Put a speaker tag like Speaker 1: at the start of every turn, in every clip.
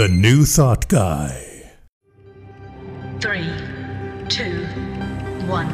Speaker 1: The New Thought Guy.
Speaker 2: 3, 2, 1.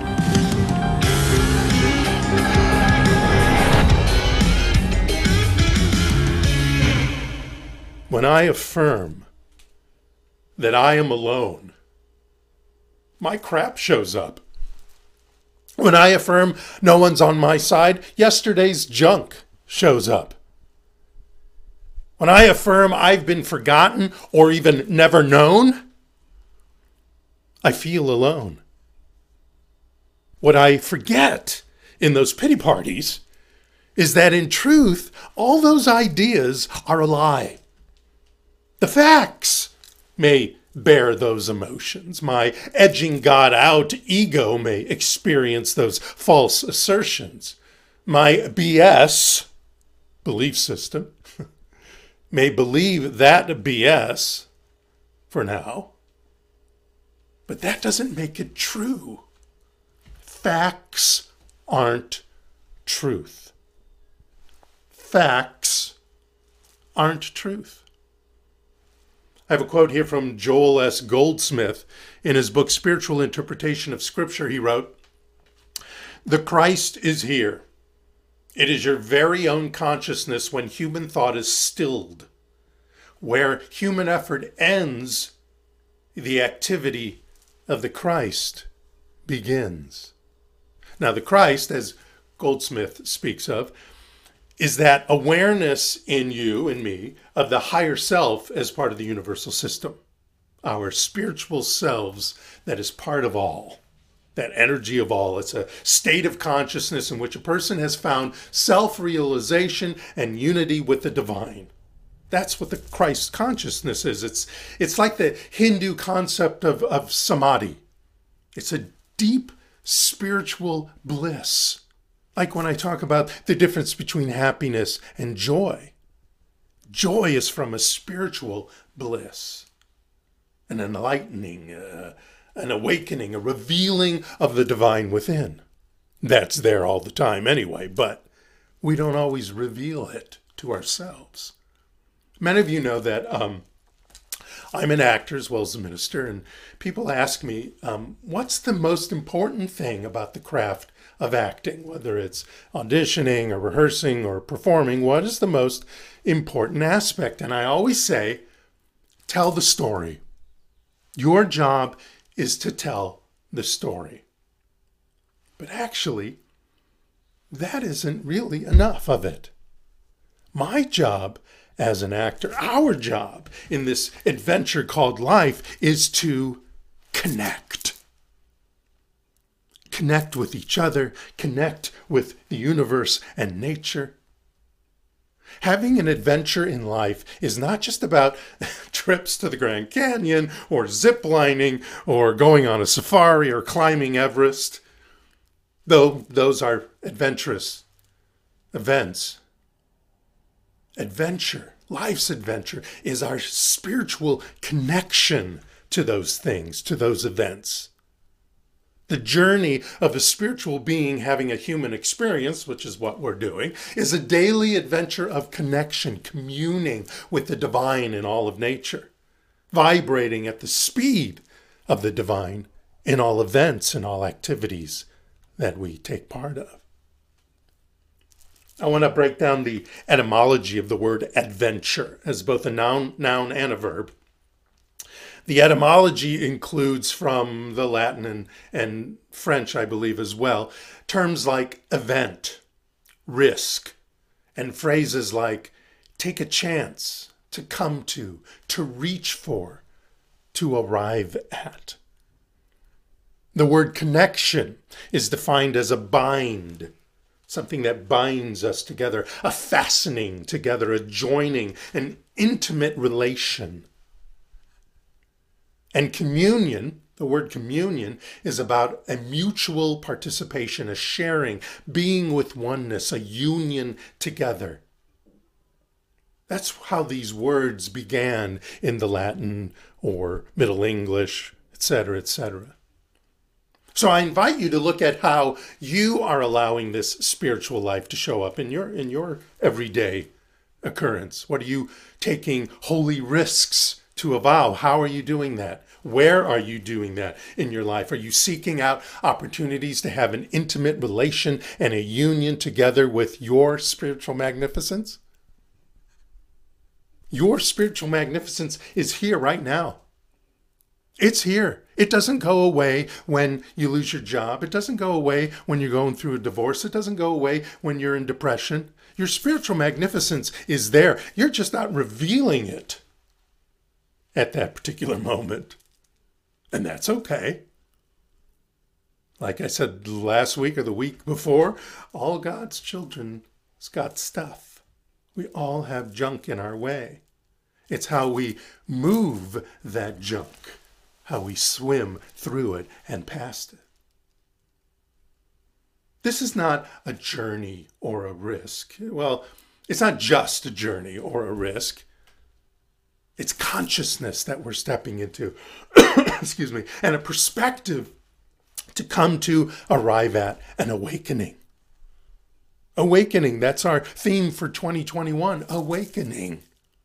Speaker 3: When I affirm that I am alone, my crap shows up. When I affirm no one's on my side, yesterday's junk shows up. When I affirm I've been forgotten or even never known, I feel alone. What I forget in those pity parties is that in truth, all those ideas are a lie. The facts may bear those emotions. My edging God out ego may experience those false assertions. My BS, belief system, may believe that BS for now, but that doesn't make it true. Facts aren't truth. Facts aren't truth. I have a quote here from Joel S. Goldsmith. In his book, Spiritual Interpretation of Scripture, he wrote, "The Christ is here. It is your very own consciousness when human thought is stilled. Where human effort ends, the activity of the Christ begins." Now, the Christ, as Goldsmith speaks of, is that awareness in you and me of the higher self as part of the universal system. Our spiritual selves that is part of all. That energy of all. It's a state of consciousness in which a person has found self-realization and unity with the divine. That's what the Christ consciousness is. It's like the Hindu concept of samadhi. It's a deep spiritual bliss. Like when I talk about the difference between happiness and joy. Joy is from a spiritual bliss, an enlightening, an awakening, a revealing of the divine within. That's there all the time anyway, but we don't always reveal it to ourselves. Many of you know that I'm an actor as well as a minister, and people ask me, what's the most important thing about the craft of acting? Whether it's auditioning or rehearsing or performing, what is the most important aspect? And I always say, tell the story. Your job is to tell the story. But actually, that isn't really enough of it. My job as an actor, our job in this adventure called life, is to connect. Connect with each other, connect with the universe and nature. Having an adventure in life is not just about trips to the Grand Canyon or zip lining or going on a safari or climbing Everest, though those are adventurous events. Adventure, life's adventure, is our spiritual connection to those things, to those events. The journey of a spiritual being having a human experience, which is what we're doing, is a daily adventure of connection, communing with the divine in all of nature, vibrating at the speed of the divine in all events and all activities that we take part of. I want to break down the etymology of the word adventure as both a noun and a verb. The etymology includes from the Latin and French, I believe, as well, terms like event, risk, and phrases like take a chance, to come to reach for, to arrive at. The word connection is defined as a bind, something that binds us together, a fastening together, a joining, an intimate relation. And communion, the word communion, is about a mutual participation, a sharing, being with oneness, a union together. That's how these words began in the Latin or Middle English, etc., etc. So I invite you to look at how you are allowing this spiritual life to show up in your everyday occurrence? What are you taking holy risks to avow? How are you doing that? Where are you doing that in your life? Are you seeking out opportunities to have an intimate relation and a union together with your spiritual magnificence? Your spiritual magnificence is here right now. It's here. It doesn't go away when you lose your job. It doesn't go away when you're going through a divorce. It doesn't go away when you're in depression. Your spiritual magnificence is there. You're just not revealing it at that particular moment. And that's okay. Like I said last week or the week before, all God's children's got stuff. We all have junk in our way. It's how we move that junk, how we swim through it and past it. This is not a journey or a risk. Well, it's not just a journey or a risk. It's consciousness that we're stepping into, excuse me, and a perspective to come to arrive at an awakening. Awakening, that's our theme for 2021, awakening.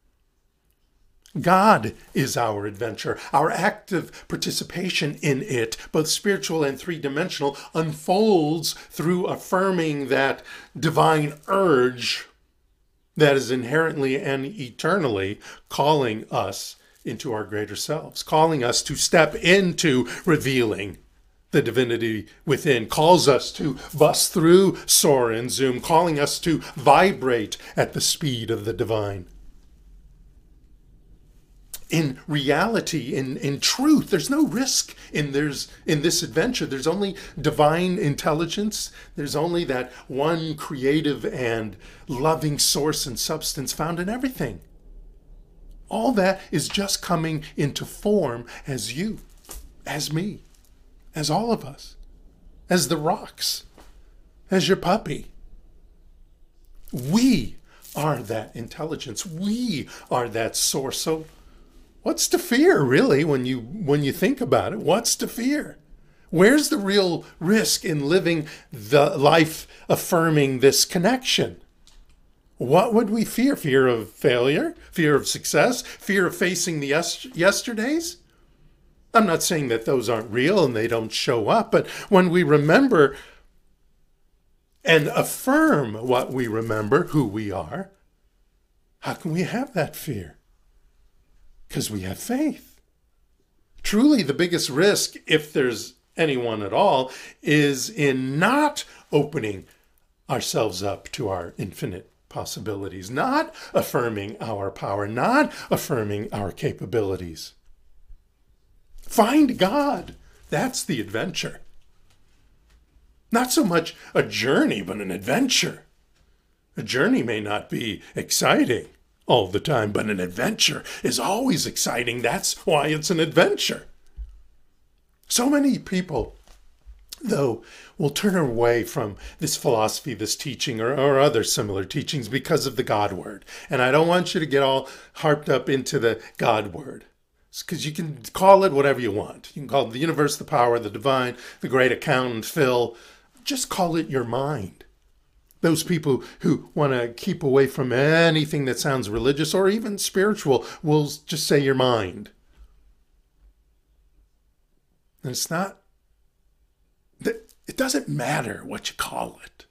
Speaker 3: God is our adventure. Our active participation in it, both spiritual and three-dimensional, unfolds through affirming that divine urge that is inherently and eternally calling us into our greater selves, calling us to step into revealing the divinity within, calls us to bust through, soar and zoom, calling us to vibrate at the speed of the divine. In reality, in truth, there's no risk in this adventure. There's only divine intelligence. There's only that one creative and loving source and substance found in everything. All that is just coming into form as you, as me, as all of us, as the rocks, as your puppy. We are that intelligence. We are that source. So what's to fear, really, when you think about it? What's to fear? Where's the real risk in living the life affirming this connection? What would we fear? Fear of failure? Fear of success? Fear of facing the yesterdays? I'm not saying that those aren't real and they don't show up, but when we remember and affirm what we remember, who we are, how can we have that fear? Because we have faith. Truly, the biggest risk, if there's anyone at all, is in not opening ourselves up to our infinite possibilities, not affirming our power, not affirming our capabilities. Find God. That's the adventure. Not so much a journey, but an adventure. A journey may not be exciting all the time, but an adventure is always exciting. That's why it's an adventure. So many people, though, will turn away from this philosophy, this teaching, or other similar teachings because of the God word. And I don't want you to get all harped up into the God word, because you can call it whatever you want. You can call it the universe, the power, the divine, the great accountant, Phil. Just call it your mind. Those people who want to keep away from anything that sounds religious or even spiritual will just say your mind. And it's not, it doesn't matter what you call it,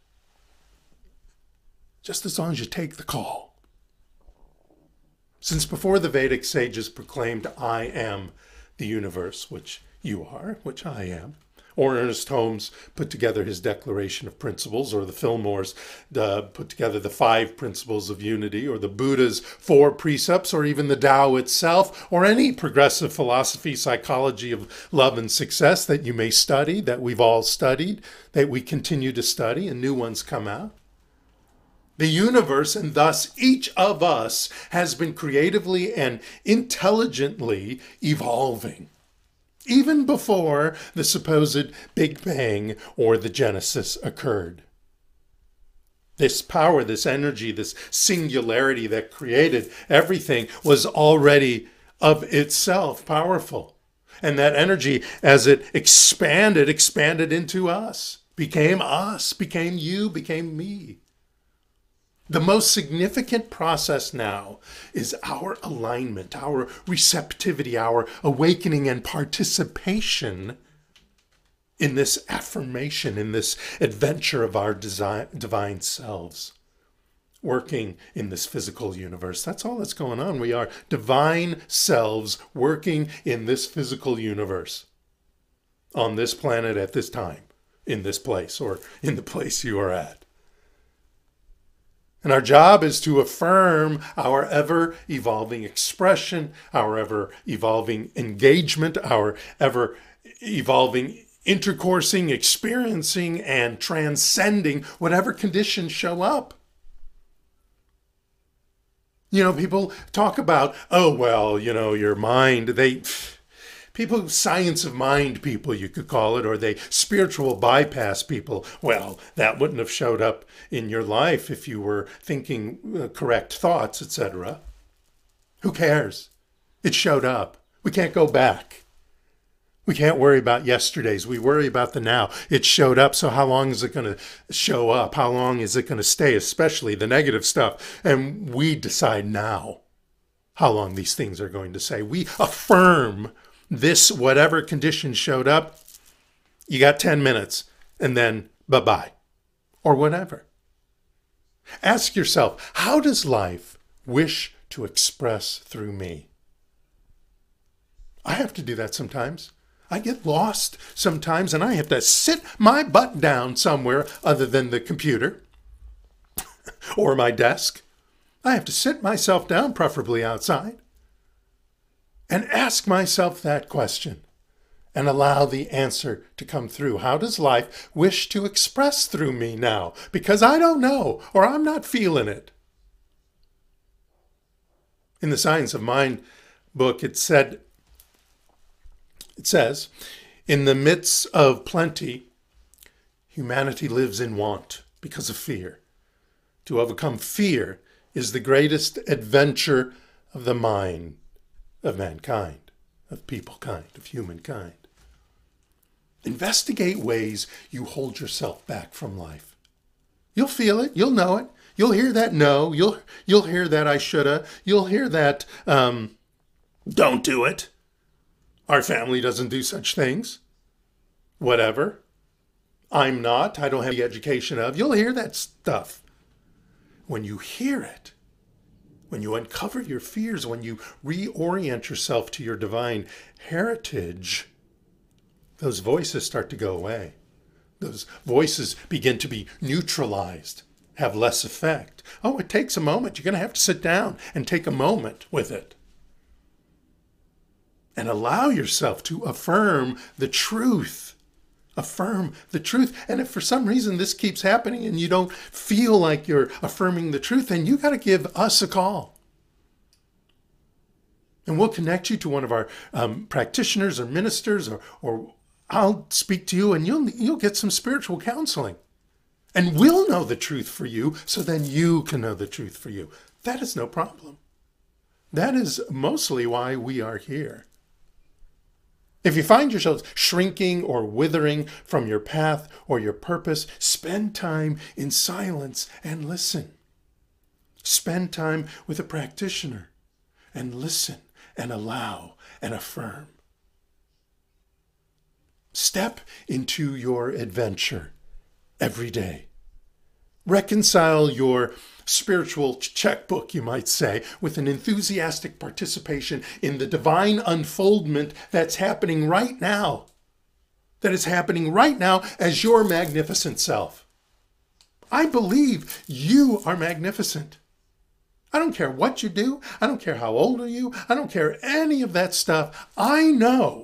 Speaker 3: just as long as you take the call. Since before the Vedic sages proclaimed, I am the universe, which you are, which I am, or Ernest Holmes put together his Declaration of Principles, or the Fillmores put together the 5 Principles of Unity, or the Buddha's 4 Precepts, or even the Tao itself, or any progressive philosophy, psychology of love and success that you may study, that we've all studied, that we continue to study, and new ones come out. The universe, and thus each of us, has been creatively and intelligently evolving, even before the supposed Big Bang or the Genesis occurred. This power, this energy, this singularity that created everything was already of itself powerful. And that energy, as it expanded into us, became you, became me. The most significant process now is our alignment, our receptivity, our awakening and participation in this affirmation, in this adventure of our divine selves, working in this physical universe. That's all that's going on. We are divine selves working in this physical universe, on this planet at this time, in this place, or in the place you are at. And our job is to affirm our ever-evolving expression, our ever-evolving engagement, our ever-evolving intercoursing, experiencing, and transcending whatever conditions show up. You know, people talk about, oh, well, you know, your mind, people, science of mind people, you could call it, or they spiritual bypass people. Well, that wouldn't have showed up in your life if you were thinking correct thoughts, etc. Who cares? It showed up. We can't go back. We can't worry about yesterdays. We worry about the now. It showed up, so how long is it going to show up? How long is it going to stay, especially the negative stuff? And we decide now how long these things are going to stay. We affirm this, whatever condition showed up, you got 10 minutes, and then bye-bye, or whatever. Ask yourself, how does life wish to express through me? I have to do that sometimes. I get lost sometimes, and I have to sit my butt down somewhere other than the computer or my desk. I have to sit myself down, preferably outside, and ask myself that question and allow the answer to come through. How does life wish to express through me now? Because I don't know, or I'm not feeling it. In the Science of Mind book, it says, in the midst of plenty, humanity lives in want because of fear. To overcome fear is the greatest adventure of the mind of mankind, of people-kind, of humankind. Investigate ways you hold yourself back from life. You'll feel it. You'll know it. You'll hear that no. You'll hear that I shoulda. You'll hear that don't do it. Our family doesn't do such things. Whatever. I don't have the education of. You'll hear that stuff. When you hear it, when you uncover your fears, when you reorient yourself to your divine heritage, those voices start to go away. Those voices begin to be neutralized, have less effect. Oh, it takes a moment. You're going to have to sit down and take a moment with it. And allow yourself to affirm the truth. Affirm the truth. And if for some reason this keeps happening and you don't feel like you're affirming the truth, then you got to give us a call. And we'll connect you to one of our practitioners or ministers, or I'll speak to you and you'll get some spiritual counseling. And we'll know the truth for you, so then you can know the truth for you. That is no problem. That is mostly why we are here. If you find yourselves shrinking or withering from your path or your purpose, spend time in silence and listen. Spend time with a practitioner and listen and allow and affirm. Step into your adventure every day. Reconcile your spiritual checkbook, you might say, with an enthusiastic participation in the divine unfoldment that's happening right now. That is happening right now as your magnificent self. I believe you are magnificent. I don't care what you do. I don't care how old are you. I don't care any of that stuff. I know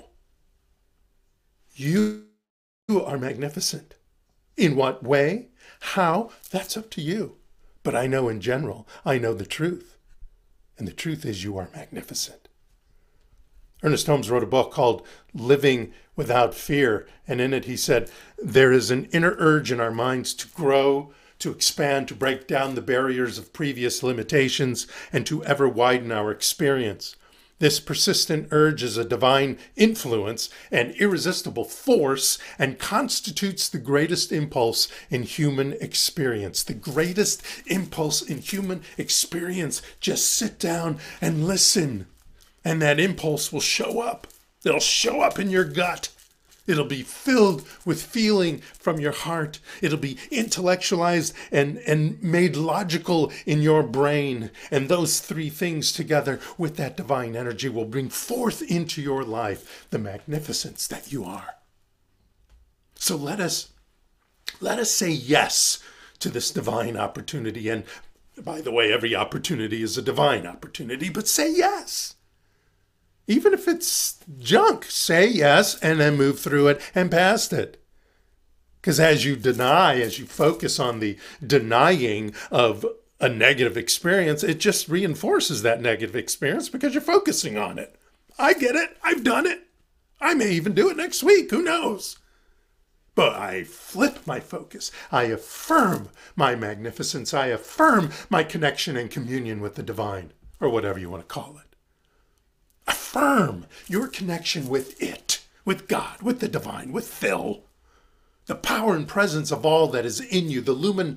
Speaker 3: you are magnificent. In what way? How? That's up to you. But I know in general, I know the truth. And the truth is you are magnificent. Ernest Holmes wrote a book called Living Without Fear. And in it he said, there is an inner urge in our minds to grow, to expand, to break down the barriers of previous limitations, and to ever widen our experience. This persistent urge is a divine influence and irresistible force and constitutes the greatest impulse in human experience. The greatest impulse in human experience. Just sit down and listen, and that impulse will show up. It'll show up in your gut. It'll be filled with feeling from your heart. It'll be intellectualized and made logical in your brain. And those three things together with that divine energy will bring forth into your life the magnificence that you are. So let us say yes to this divine opportunity. And by the way, every opportunity is a divine opportunity, but say yes. Even if it's junk, say yes and then move through it and past it. Because as you focus on the denying of a negative experience, it just reinforces that negative experience because you're focusing on it. I get it. I've done it. I may even do it next week. Who knows? But I flip my focus. I affirm my magnificence. I affirm my connection and communion with the divine, or whatever you want to call it. Affirm your connection with it, with God, with the divine, with Phil. The power and presence of all that is in you, the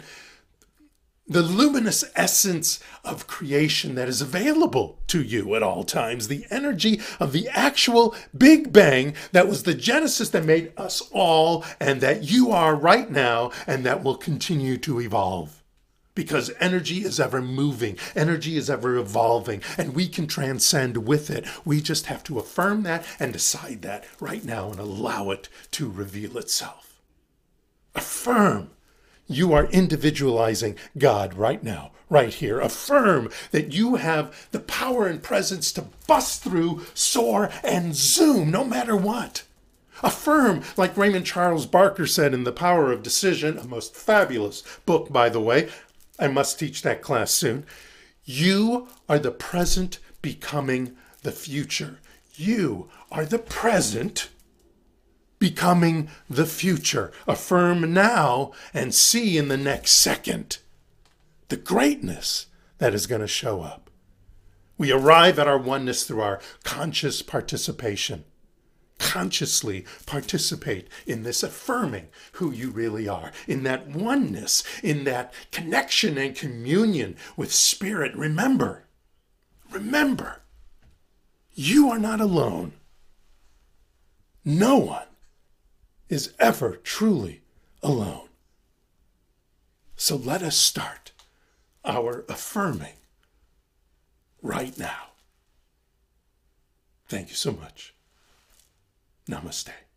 Speaker 3: luminous essence of creation that is available to you at all times, the energy of the actual Big Bang that was the genesis that made us all and that you are right now and that will continue to evolve. Because energy is ever moving, energy is ever evolving, and we can transcend with it. We just have to affirm that and decide that right now and allow it to reveal itself. Affirm you are individualizing God right now, right here. Affirm that you have the power and presence to bust through, soar, and zoom no matter what. Affirm, like Raymond Charles Barker said in The Power of Decision, a most fabulous book, by the way. I must teach that class soon. You are the present becoming the future. You are the present becoming the future. Affirm now and see in the next second the greatness that is going to show up. We arrive at our oneness through our conscious participation. Consciously participate in this affirming who you really are, in that oneness, in that connection and communion with Spirit. Remember, you are not alone. No one is ever truly alone. So let us start our affirming right now. Thank you so much. Namaste.